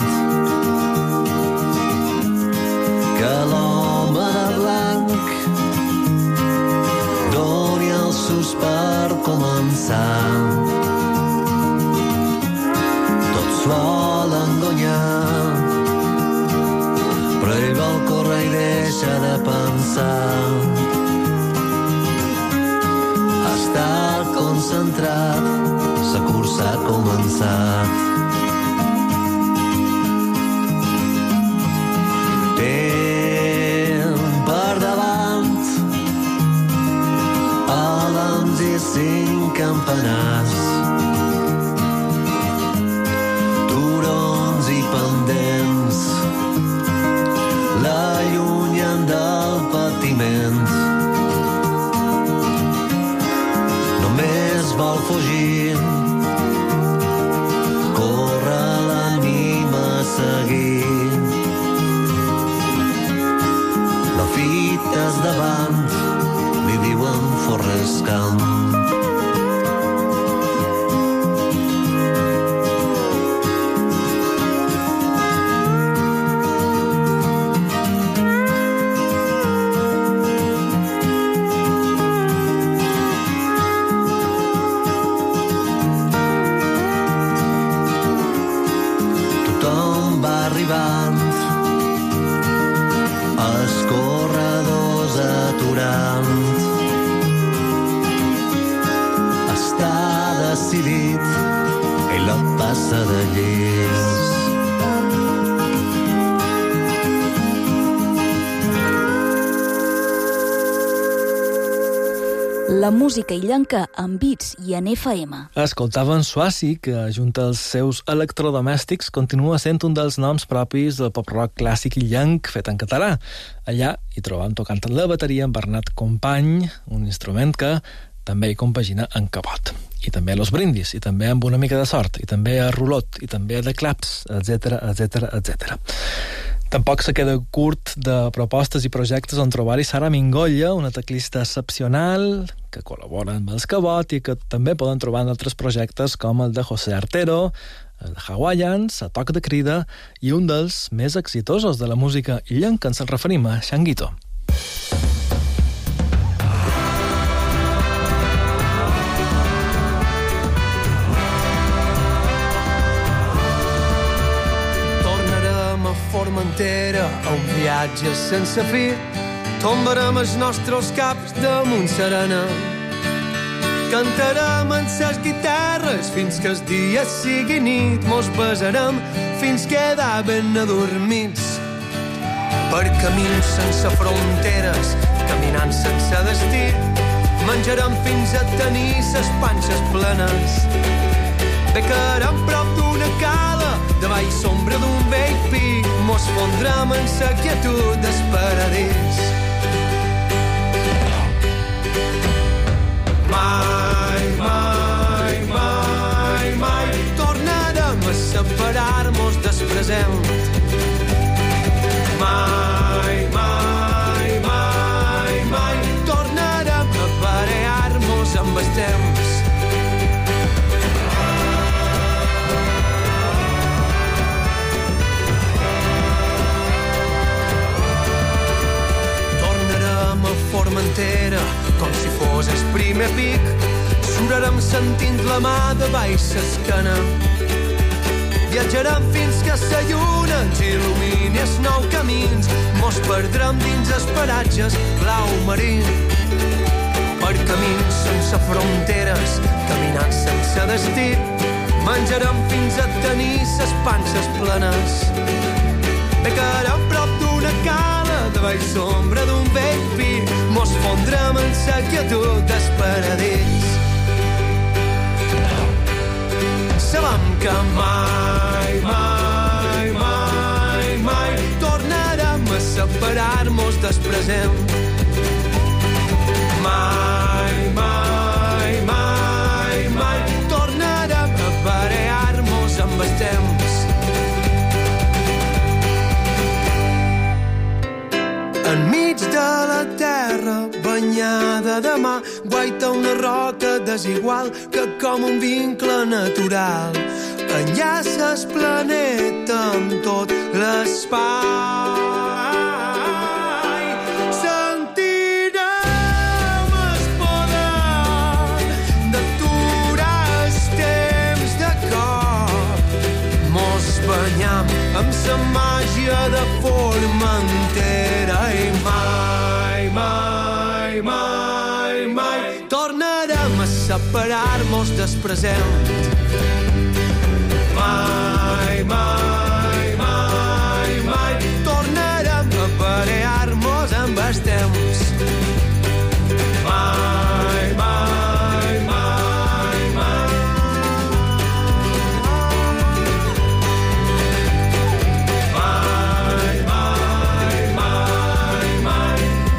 que l'home de blanc doni els sus per començar. Tots volen guanyar, però ell vol córrer i deixa de pensar. Està concentrat, la cursa ha començat. Per davant Alams i 5 campanars, turons i pendents l'allunyen del patiment. Només vol fugir, corre l'ànima a seguir. Fites davant, li diuen Forrest Gump. Tothom va arribant, els corredors aturant. Està decidit, ell la passa de llest. La música illenca en beats i en FM. Escoltaven Swazi, que junt als seus electrodomèstics continua sent un dels noms propis del pop-rock clàssic illenc fet en català. Allà hi trobam tocant la bateria en Bernat Company, un instrument que també hi compagina en Cabot. I també a Los Brindis, i també amb una mica de sort, i també a Rulot, i també a The Claps, etc, etc, etc. Tampoc se queda curt de propostes i projectes on trobar-hi Sara Mingolla, una teclista excepcional que col·labora amb els Cabot i que també poden trobar en altres projectes com el de José Artero, el de Hawaiians, a Toc de Crida i un dels més exitosos de la música illenca, ens en referim a Xanguito. Formentera, a un viatge sense fi, tombarem els nostres caps damunt serena. Cantarem en ses guitarres fins que el dia sigui nit, mos besarem fins quedar ben adormits. Per camins sense fronteres, caminant sense destí, menjarem fins a tenir ses panxes plenes. Becarem prop d'una cala, davall sombra d'un vell pi, mos mos fondrem en sa quietud del paradís. Mai, mai, mai, mai tornarem a separar-nos del present. Mai, mai, mai, mai tornarem a parear-nos amb el temps. Tornarem a Formentera com si fos el primer pic. Surarem sentint la mà de baix s'escana. Viatjarem fins que la lluna ens il·lumini els nous camins. Mos perdrem dins els paratges blau marí. Per camins sense fronteres, caminant sense destí. Menjarem fins a tenir ses panses plenes. Becarem prop d'una cala, de baix sombra d'un vell pi. Mos fondrem en sa quietud del paradís. Sabem que mai, mai, mai, mai tornarem a separar-nos del present. Mai, mai, mai, mai tornarem a parear-nos amb el temps. Enmig de la terra banyada de mar guaita una roca desigual que com un vincle natural enllaça el planeta amb tot l'espai. Sentirem el poder d'aturar el temps de cor. Mos banyam amb sa màgia de Formentera i mai, mai, mai, mai tornarem a separar-nos del present. Mai, mai, mai, mai tornarem a parear-nos amb el temps. Mai, mai, mai, mai. Mai, mai, mai, mai.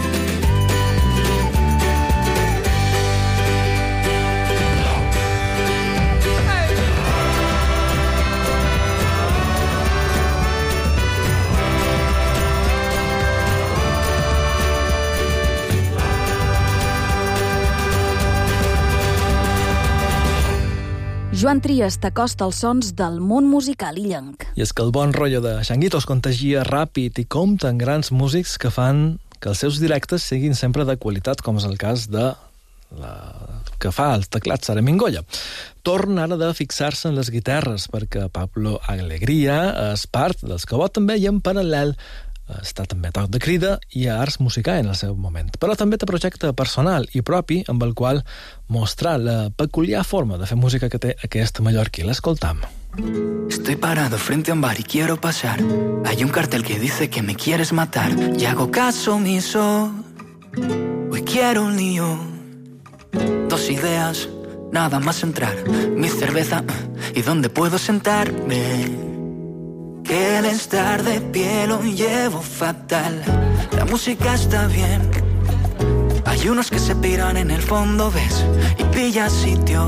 Joan Trias t'acosta als sons del món musical illenc. I és que el bon rotllo de Xanguito es contagia ràpid i compta en grans músics que fan que els seus directes siguin sempre de qualitat, com és el cas de la que fa els teclats Sara Mingolla. Torna ara de fixar-se en les guitarres, perquè Pablo Alegría és part dels Cabot també, i en paral·lel està també a toc de crida i a Ars Musicae en el seu moment. Però també té projecte personal i propi amb el qual mostrar la peculiar forma de fer música que té aquest mallorquí. L'escoltam. Estoy parado frente a un bar y quiero pasar. Hay un cartel que dice que me quieres matar y hago caso omiso. Hoy quiero un lío. Dos ideas, nada más entrar. Mi cerveza y dónde puedo sentarme. Que el estar de pie lo llevo fatal. La música está bien. Hay unos que se piran en el fondo, ves, y pillas sitio.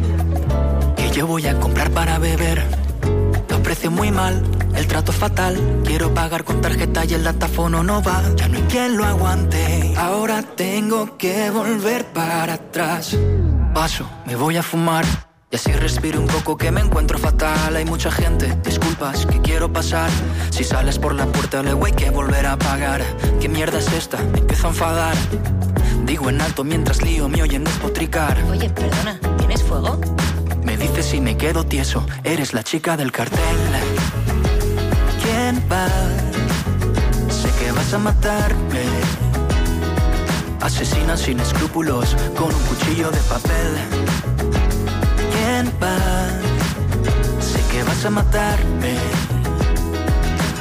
Que yo voy a comprar para beber. Lo aprecio muy mal, el trato fatal. Quiero pagar con tarjeta y el datáfono no va. Ya no hay quien lo aguante. Ahora tengo que volver para atrás. Paso, me voy a fumar. Y así respiro un poco que me encuentro fatal. Hay mucha gente, disculpas, que quiero pasar. Si sales por la puerta luego hay que volver a pagar. ¿Qué mierda es esta? Me empiezo a enfadar. Digo en alto mientras lío me oyen despotricar. Oye, perdona, ¿tienes fuego? Me dices si me quedo tieso. Eres la chica del cartel. ¿Quién va? Sé que vas a matarme. Asesina sin escrúpulos con un cuchillo de papel. ¿Quién va? Sé que vas a matarme.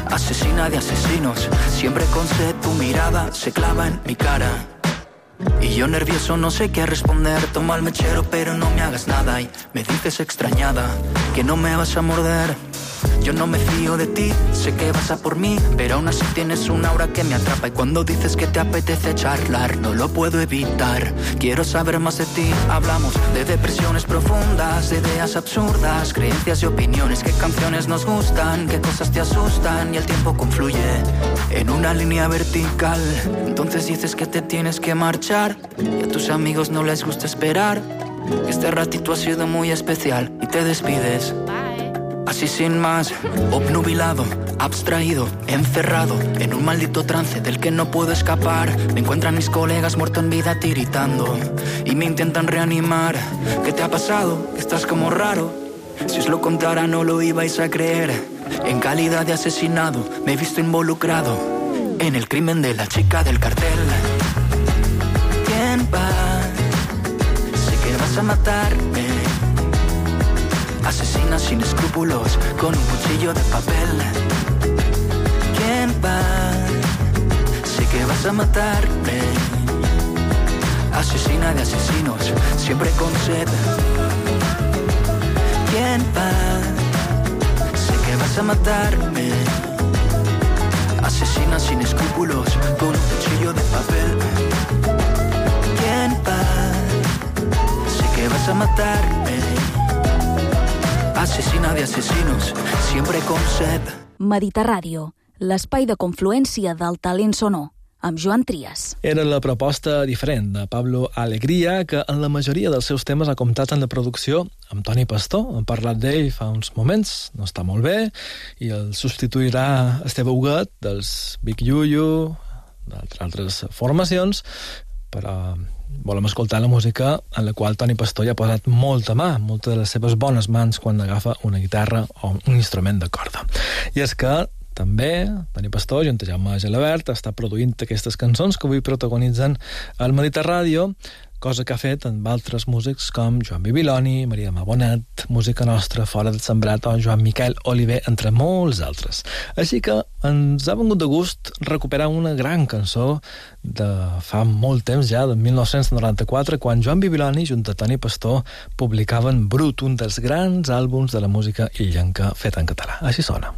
Asesina de asesinos. Siempre con sed tu mirada se clava en mi cara. Y yo nervioso no sé qué responder. Toma el mechero pero no me hagas nada. Y me dices extrañada que no me vas a morder. Yo no me fío de ti, sé que vas a por mí, pero aún así tienes un aura que me atrapa. Y cuando dices que te apetece charlar, no lo puedo evitar. Quiero saber más de ti. Hablamos de depresiones profundas, de ideas absurdas, creencias y opiniones. Qué canciones nos gustan, qué cosas te asustan. Y el tiempo confluye en una línea vertical. Entonces dices que te tienes que marchar y a tus amigos no les gusta esperar. Este ratito ha sido muy especial y te despides. Así sin más, obnubilado, abstraído, encerrado en un maldito trance del que no puedo escapar. Me encuentran mis colegas muerto en vida tiritando y me intentan reanimar. ¿Qué te ha pasado? Estás como raro. Si os lo contara no lo ibais a creer. En calidad de asesinado me he visto involucrado en el crimen de la chica del cartel. ¿Quién va? Sé que vas a matarme. Asesina sin escrúpulos con un cuchillo de papel. ¿Quién va? Sé que vas a matarme. Asesina de asesinos, siempre con sed. ¿Quién va? Sé que vas a matarme. Asesina sin escrúpulos con un cuchillo de papel. ¿Quién va? Sé que vas a matarme. Asesina de asesinos, siempre con sed. Mediterràdio, l'espai de confluència del talent sonor, amb Joan Trias. Era la proposta diferent de Pablo Alegría, que en la majoria dels seus temes ha comptat en la producció amb Toni Pastor. Hem parlat d'ell fa uns moments, no està molt bé, i el substituirà Esteve Huguet, dels Big Yuyu, d'altres formacions, però volem escoltar la música en la qual Toni Pastor ja ha posat molta mà, moltes de les seves bones mans quan agafa una guitarra o un instrument de corda. I és que també Toni Pastor, junt a Jaume Gelabert, està produint aquestes cançons que avui protagonitzen al Mediterràdio, cosa que ha fet amb altres músics com Joan Bibiloni, Maria Mà Bonet, Música Nostra, Fora del Sembrat o Joan Miquel Oliver, entre molts altres. Així que ens ha vengut de gust recuperar una gran cançó de fa molt temps ja, de 1994, quan Joan Bibiloni, junt a Toni Pastor, publicaven Brut, un dels grans àlbums de la música illenca fet en català. Així sona.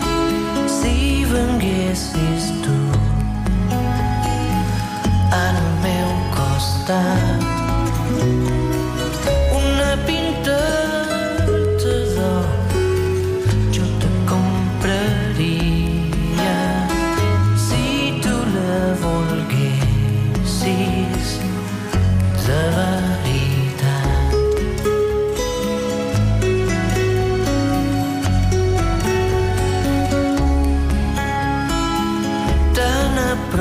venguessis tu en un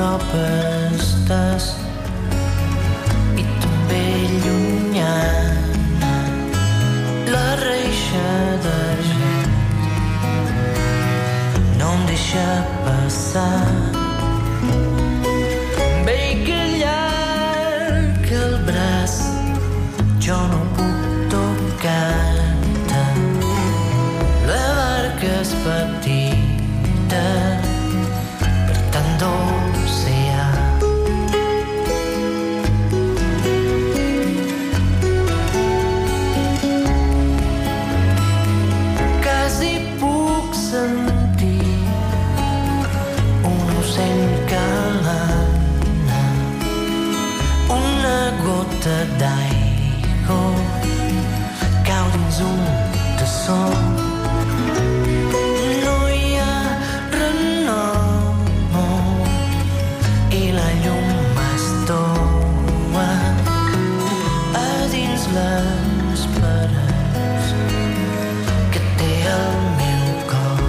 prop estàs i també llunyana la reixa d'argent no em deixa passar. Ve que llarg el braç jo no puc tocar-te. La barca és petita per tant d'oceà. Quasi puc sentir un ocell calana, una gota d'aigua cau dins un tassó. No hi ha renou i la llum es toa a dins les parets que té el meu cor.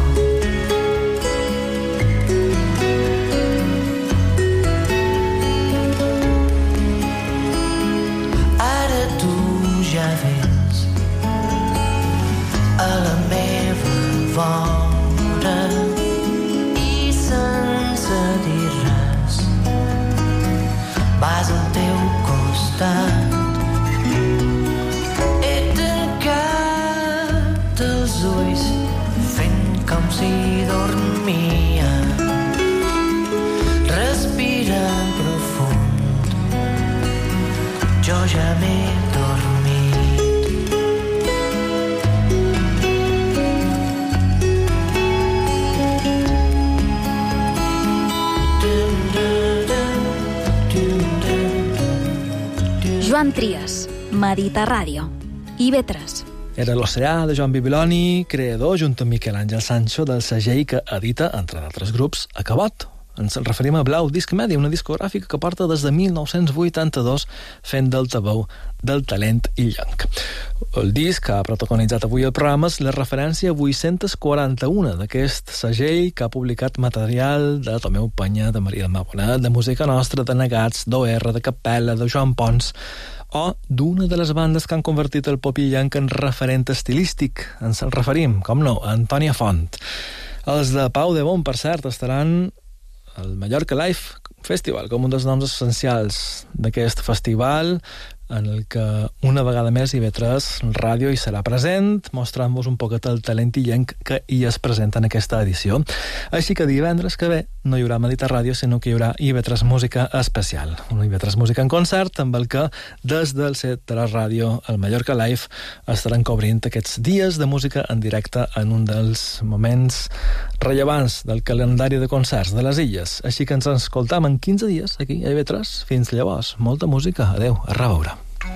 Ara tu ja vens a la meva vora i sense dir res vas al teu costat. He tancat els ulls fent com si dormia, respirant profund, jo ja m'he dormit. Joan Trias, Mediterràdio. IB3. Era l'Oceà de Joan Bibiloni, creador, junt amb Miquel Àngel Sancho, del segell que edita, entre d'altres grups, Acabot. Ens referim a Blau Disc Media, una discogràfica que porta des de 1982 fent d'altaveu del talent illenc. El disc que ha protagonitzat avui el programa és la referència 841 d'aquest segell que ha publicat material de Tomeu Penya, de Maria del Mar Bonet, de Música Nostra, de Negats, d'OR, de Capella, de Joan Pons o d'una de les bandes que han convertit el pop illenc en referent estilístic. Ens el referim, com no, a Antònia Font. Els de Pau de Bon, per cert, estaran el Mallorca Live Festival, com un dels noms essencials d'aquest festival, en el que una vegada més IB3 Ràdio hi serà present, mostrant-vos un poquet el talent illenc que hi es presenta en aquesta edició. Així que divendres que ve no hi haurà Mediterràdio, sinó que hi haurà IB3 Música especial. Una IB3 Música en concert, amb el que des del set de la ràdio, el Mallorca Live, estaran cobrint aquests dies de música en directe en un dels moments rellevants del calendari de concerts de les illes. Així que ens escoltam en 15 dies aquí a IB3. Fins llavors, molta música. Adeu, a reveure.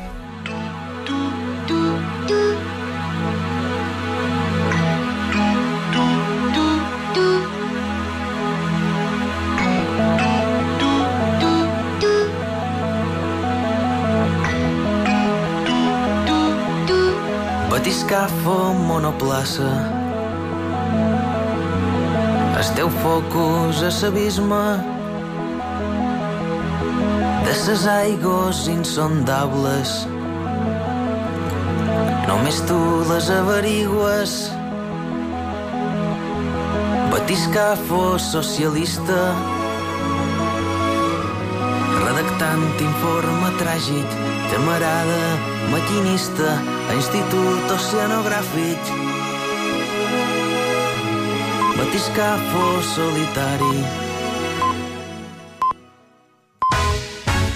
Batiscafo, monoplaça, el teu focus a l'abisme de ses aigües insondables. Només tu les averigües. Batiscafo socialista, redactant informe tràgic, camarada, maquinista, a institut oceanogràfic. Batiscafo solitari,